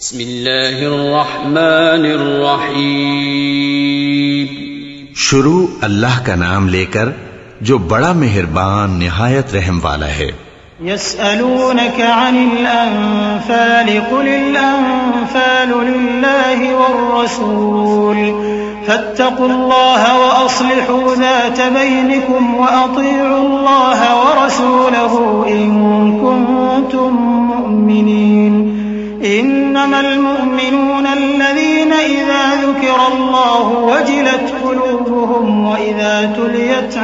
बिस्मिल्लाहिर्रहमानिर्रहीम। शुरू अल्लाह का नाम लेकर जो बड़ा मेहरबान निहायत रहम वाला है। यस्अलूनका अनिल अनफाल कुलिल अनफालु लिल्लाहि वर्रसूल फत्तकुल्लाह व अस्लिहू ज़ात बैनिकुम व अतीउल्लाह व रसूलहू इन कुंतुम मुमिनीन। इन्नमल मुमिनून अल्लज़ीना इज़ा ज़ुकिरल्लाहु वजिलत क़ुलूबुहुम व इज़ा तुलियत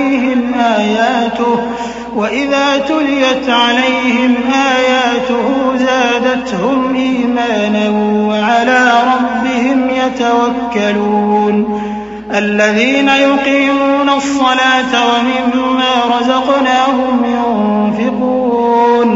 अलैहिम आयातुहु ज़ादतहुम ईमाना व अला रब्बिहिम यतवक्कलून। الذين يقيمون الصلاة ومما رزقناهم ينفقون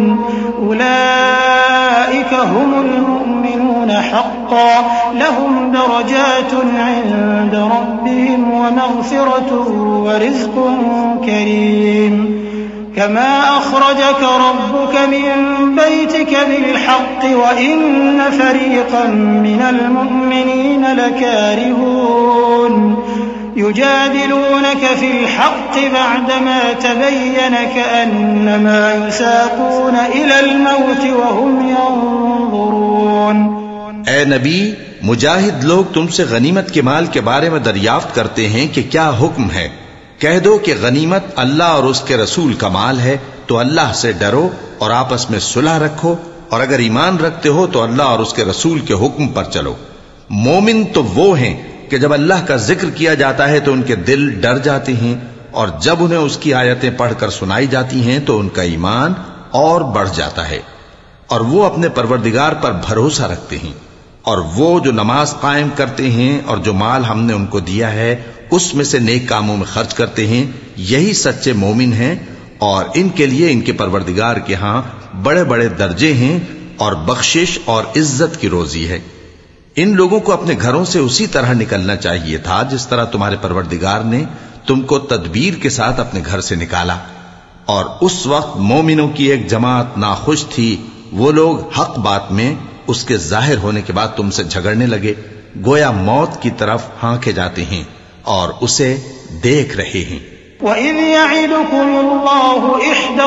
أولئك هم المؤمنون حقا لهم درجات عند ربهم ومغفرة ورزق كريم كما أخرجك ربك من بيتك بالحق وإن فريقا من المؤمنين لكارهون يجادلونك في الحق بعدما تبين كأنما يساقون إلى الموت وهم ينظرون। ए नबी, मुजाहिद लोग तुमसे गनीमत के माल के बारे में दरियाफ्त करते हैं कि क्या हुक्म है। कह दो कि गनीमत अल्लाह और उसके रसूल का माल है, तो अल्लाह से डरो और आपस में सुलह रखो, और अगर ईमान रखते हो तो अल्लाह और उसके रसूल के हुक्म पर चलो। मोमिन तो वो हैं कि जब अल्लाह का जिक्र किया जाता है तो उनके दिल डर जाते हैं, और जब उन्हें उसकी आयतें पढ़कर सुनाई जाती हैं तो उनका ईमान और बढ़ जाता है, और वो अपने परवरदिगार पर भरोसा रखते हैं। और वो जो नमाज कायम करते हैं और जो माल हमने उनको दिया है उसमें से नेक कामों में खर्च करते हैं, यही सच्चे मोमिन हैं, और इनके लिए इनके परवरदिगार के हां बड़े बड़े दर्जे हैं और बख्शिश और इज्जत की रोजी है। इन लोगों को अपने घरों से उसी तरह निकलना चाहिए था जिस तरह तुम्हारे परवरदिगार ने तुमको तदबीर के साथ अपने घर से निकाला। और उस वक्त मोमिनों की एक जमात नाखुश थी। वो लोग हक बात में उसके जाहिर होने के बाद तुमसे झगड़ने लगे, गोया मौत की तरफ हांके जाते हैं और उसे देख रहे हैं। वइज़ यइदुकुमुल्लाहु इह्दा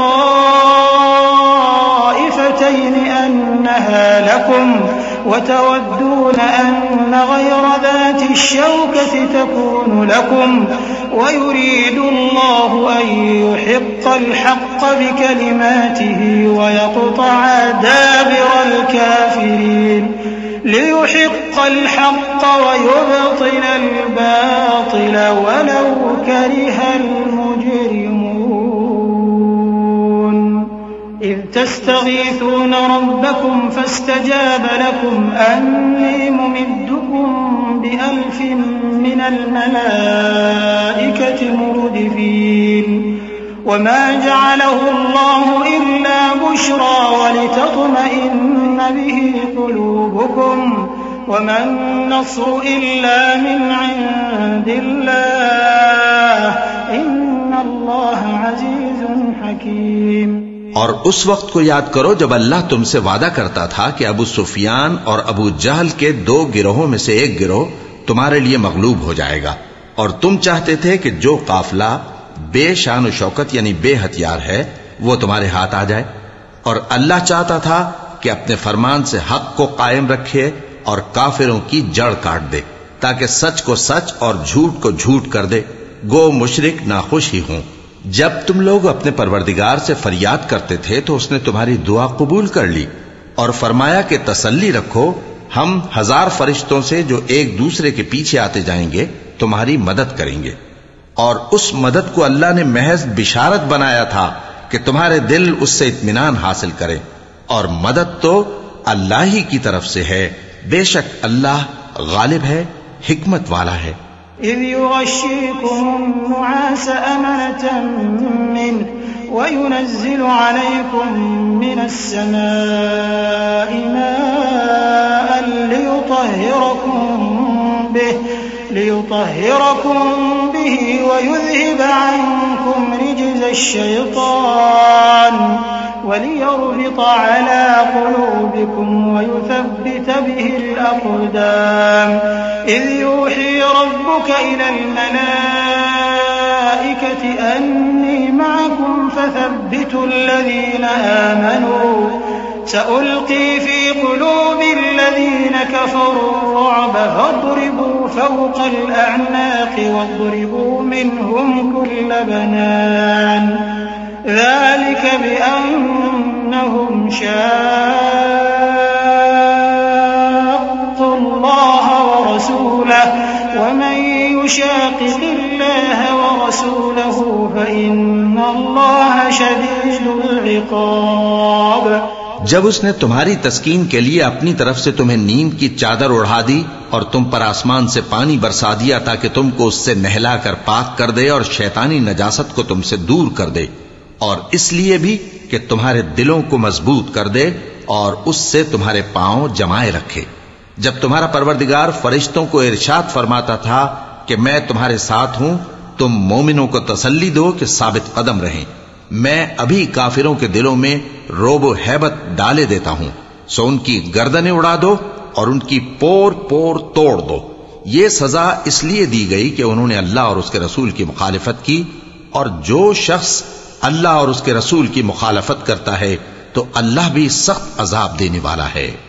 त्ताइफ़तैन अन्नहा लकुम वतवद्दून अन्न गयरा ज़ाति श्शौकति तकूनु लकुम वयुरीदुल्लाहु अन युहिक़्क़ल हक़्क़ बिकलिमातिही वयक़्तअ दाबिरल काफ़िरीन लियुहिक़्क़ الحق ويبطل الباطل ولو كره المجرمون إذ تستغيثون ربكم فاستجاب لكم أني ممدكم بألف من الملائكة مردفين وما جعله الله إلا بشرى ولتطمئن به قلوبكم وما النصر إلا من عند الله إن الله عزيز حكيم। और उस वक्त को याद करो जब अल्लाह तुमसे वादा करता था कि अबू सुफियान और अबू जहल के दो गिरोहों में से एक गिरोह तुम्हारे लिए मगलूब हो जाएगा, और तुम चाहते थे कि जो काफिला बेशान शौकत यानी बेहथियार है वो तुम्हारे हाथ आ जाए, और अल्लाह चाहता था कि अपने फरमान से हक को कायम रखे और काफिरों की जड़ काट दे, ताकि सच को सच और झूठ को झूठ कर दे। गो मुशरिक नाखुश ही हों। जब तुम लोग अपने परवरदिगार से फरियाद करते थे तो उसने तुम्हारी दुआ कबूल कर ली और फरमाया कि तसल्ली रखो, हम 1000 फरिश्तों से जो एक दूसरे के पीछे आते जाएंगे तुम्हारी मदद करेंगे। और उस मदद को अल्लाह ने महज बिशारत बनाया था कि तुम्हारे दिल उससे इत्मीनान हासिल करें, और मदद तो अल्लाह ही की तरफ से है। बेशक अल्लाह गालिब है, हिकमत वाला है। إذ يغشيكم النعاس أمنة منه وينزل عليكم من السماء ماء ليطهركم به ويذهب عنكم رجز يستحوذ الشيطان وليربط على قلوبكم ويثبت به الأقدام إذ يوحي ربك إلى الملائكة أني معكم فثبتوا الذين آمنوا سألقي في قلوب الذين كفروا الرعب فاضربوا فوق الأعناق واضربوا منهم كل بنان ذلك بأنهم شاقوا الله ورسوله ومن يشاقق الله ورسوله فإن الله شديد العقاب। जब उसने तुम्हारी तस्कीन के लिए अपनी तरफ से तुम्हें नींद की चादर उढ़ा दी और तुम पर आसमान से पानी बरसा दिया ताकि तुमको उससे नहला कर पाक कर दे और शैतानी नजासत को तुमसे दूर कर दे, और इसलिए भी कि तुम्हारे दिलों को मजबूत कर दे और उससे तुम्हारे पांव जमाए रखे। जब तुम्हारा परवरदिगार फरिश्तों को इरशाद फरमाता था कि मैं तुम्हारे साथ हूं, तुम मोमिनों को तसल्ली दो कि साबित कदम रहें। मैं अभी काफिरों के दिलों में रोब हैबत डाले देता हूं, सो उनकी गर्दनें उड़ा दो और उनकी पोर पोर तोड़ दो। ये सजा इसलिए दी गई कि उन्होंने अल्लाह और उसके रसूल की मुखालिफत की, और जो शख्स अल्लाह और उसके रसूल की मुखालफत करता है तो अल्लाह भी सख्त अजाब देने वाला है।